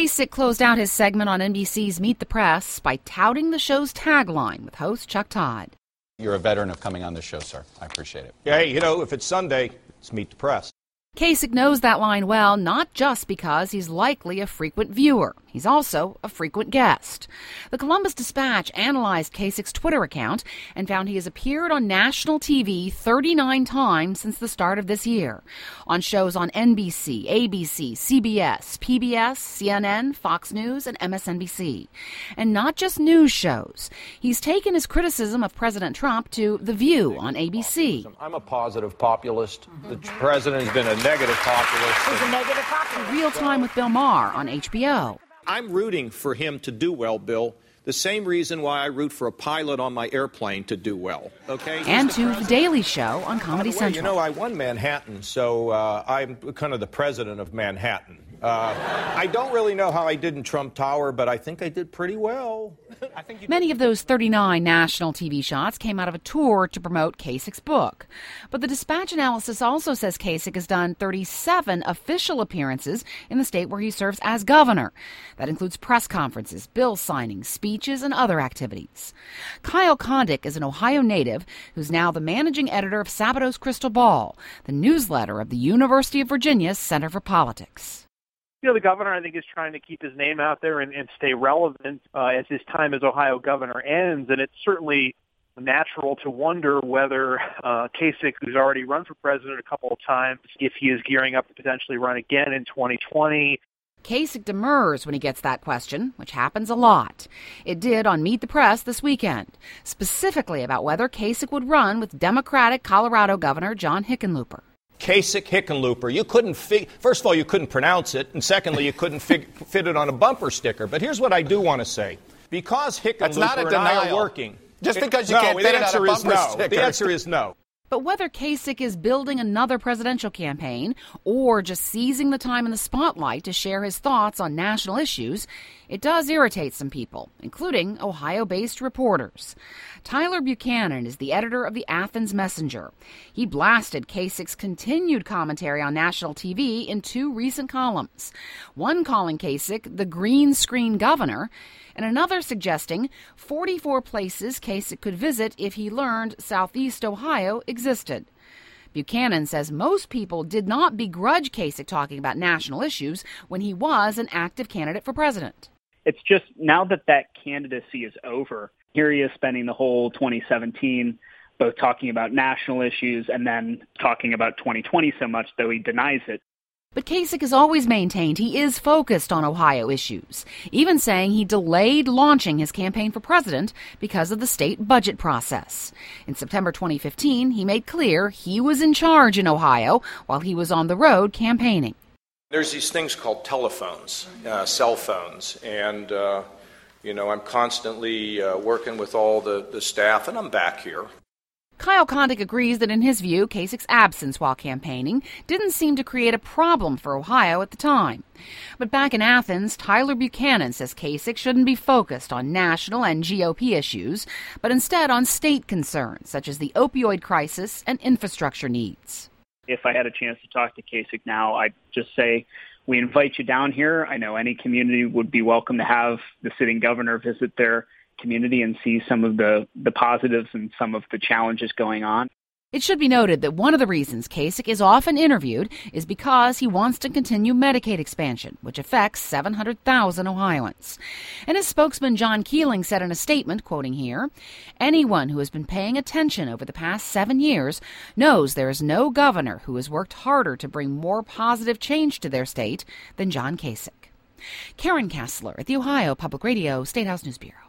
Kasich closed out his segment on NBC's Meet the Press by touting the show's tagline with host Chuck Todd. You're a veteran of coming on this show, sir. I appreciate it. Hey, if it's Sunday, it's Meet the Press. Kasich knows that line well, not just because he's likely a frequent viewer. He's also a frequent guest. The Columbus Dispatch analyzed Kasich's Twitter account and found he has appeared on national TV 39 times since the start of this year, on shows on NBC, ABC, CBS, PBS, CNN, Fox News, and MSNBC. And not just news shows. He's taken his criticism of President Trump to The View on ABC. I'm a positive populist. The president has been a negative populist. He's a negative populist. Real Time with Bill Maher on HBO. I'm rooting for him to do well, Bill. The same reason why I root for a pilot on my airplane to do well. Okay. And to The Daily Show on Comedy Central. I won Manhattan, so I'm kind of the president of Manhattan. I don't really know how I did in Trump Tower, but I think I did pretty well. Many of those 39 national TV shots came out of a tour to promote Kasich's book. But the Dispatch analysis also says Kasich has done 37 official appearances in the state where he serves as governor. That includes press conferences, bill signings, speeches, and other activities. Kyle Kondik is an Ohio native who's now the managing editor of Sabato's Crystal Ball, the newsletter of the University of Virginia's Center for Politics. The governor, I think, is trying to keep his name out there and stay relevant as his time as Ohio governor ends. And it's certainly natural to wonder whether Kasich, who's already run for president a couple of times, if he is gearing up to potentially run again in 2020. Kasich demurs when he gets that question, which happens a lot. It did on Meet the Press this weekend, specifically about whether Kasich would run with Democratic Colorado Governor John Hickenlooper. Kasich Hickenlooper. You couldn't first of all, you couldn't pronounce it, and secondly, you couldn't fit it on a bumper sticker. But here's what I do want to say. Because Hickenlooper and I are working. Just because you can't fit it on a bumper sticker. The answer is no. But whether Kasich is building another presidential campaign or just seizing the time in the spotlight to share his thoughts on national issues, it does irritate some people, including Ohio-based reporters. Tyler Buchanan is the editor of the Athens Messenger. He blasted Kasich's continued commentary on national TV in 2 recent columns, one calling Kasich the green screen governor, and another suggesting 44 places Kasich could visit if he learned Southeast Ohio existed. Buchanan says most people did not begrudge Kasich talking about national issues when he was an active candidate for president. It's just now that candidacy is over, here he is spending the whole 2017 both talking about national issues and then talking about 2020 so much, though he denies it. But Kasich has always maintained he is focused on Ohio issues, even saying he delayed launching his campaign for president because of the state budget process. In September 2015, he made clear he was in charge in Ohio while he was on the road campaigning. There's these things called telephones, cell phones, and, I'm constantly working with all the staff, and I'm back here. Kyle Kondik agrees that in his view, Kasich's absence while campaigning didn't seem to create a problem for Ohio at the time. But back in Athens, Tyler Buchanan says Kasich shouldn't be focused on national and GOP issues, but instead on state concerns such as the opioid crisis and infrastructure needs. If I had a chance to talk to Kasich now, I'd just say, we invite you down here. I know any community would be welcome to have the sitting governor visit their community and see some of the positives and some of the challenges going on. It should be noted that one of the reasons Kasich is often interviewed is because he wants to continue Medicaid expansion, which affects 700,000 Ohioans. And his spokesman John Keeling said in a statement, quoting here, "Anyone who has been paying attention over the past 7 years knows there is no governor who has worked harder to bring more positive change to their state than John Kasich." Karen Kassler at the Ohio Public Radio State House News Bureau.